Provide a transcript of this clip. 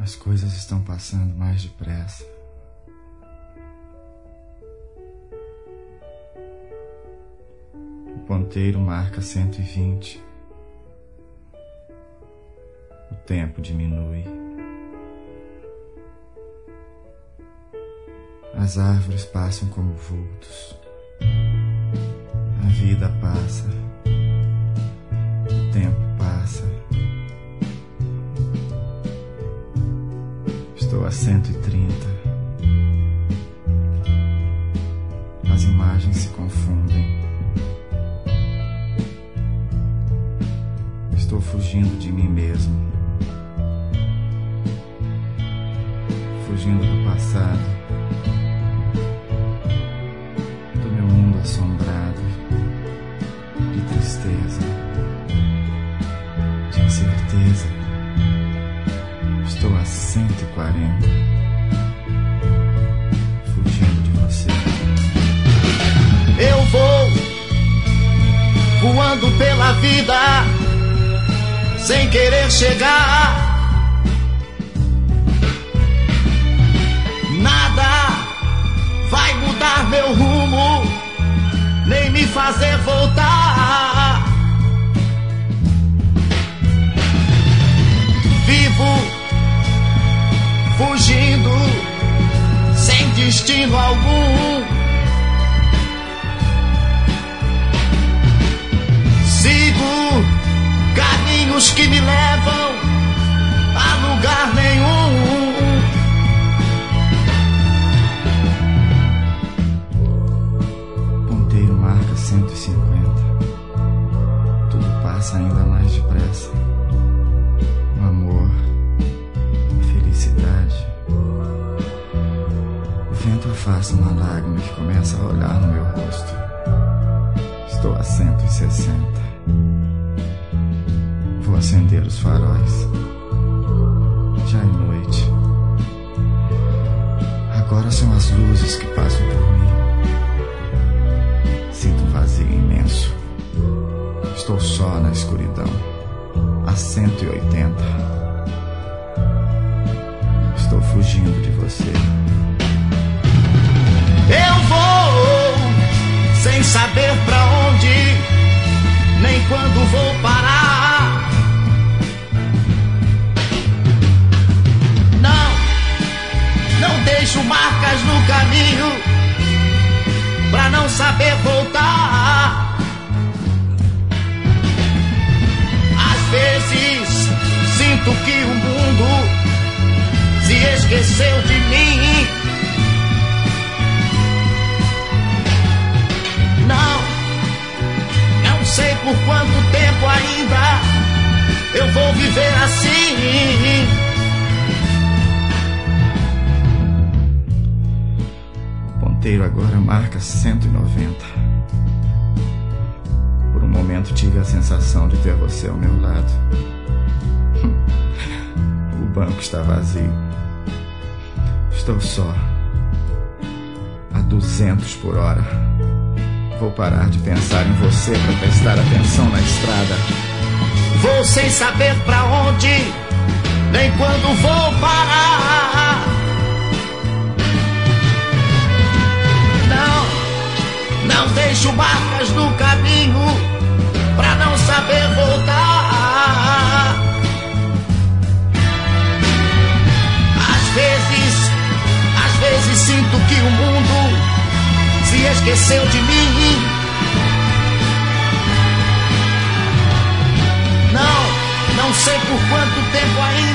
As coisas estão passando mais depressa. O ponteiro marca 120. O tempo diminui. As árvores passam como vultos. A vida passa. O tempo passa. Estou a 130. As imagens se confundem. Estou fugindo de mim mesmo. Fugindo do passado. Do meu mundo assombrado. De tristeza. De incerteza. Estou a 140. Fugindo de você. Eu vou voando pela vida sem querer chegar. Nada vai mudar meu rumo, nem me fazer voltar. Vivo fugindo sem destino algum. Sigo caminhos que me levam a lugar nenhum. Ponteiro marca 150. Tudo passa ainda mais depressa. O amor, a felicidade. O vento afasta uma lágrima que começa a olhar no meu rosto. Estou a 160. Vou acender os faróis. Já é noite. Agora são as luzes que passam por mim. Sinto um vazio imenso. Estou só na escuridão. A 180. Estou fugindo de você. Eu vou sem saber pra onde, nem quando vou parar. Não deixo marcas no caminho pra não saber voltar. Às vezes sinto que o mundo se esqueceu de mim. Não sei por quanto tempo ainda eu vou viver assim. O ponteiro agora marca 190. Por um momento tive a sensação de ter você ao meu lado. O banco está vazio. Estou só. A 200 por hora. Vou parar de pensar em você para prestar atenção na estrada. Vou sem saber pra onde, nem quando vou parar. Não deixo marcas no caminho pra não saber voltar. Às vezes sinto que o mundo se esqueceu de mim. Não sei por quanto tempo ainda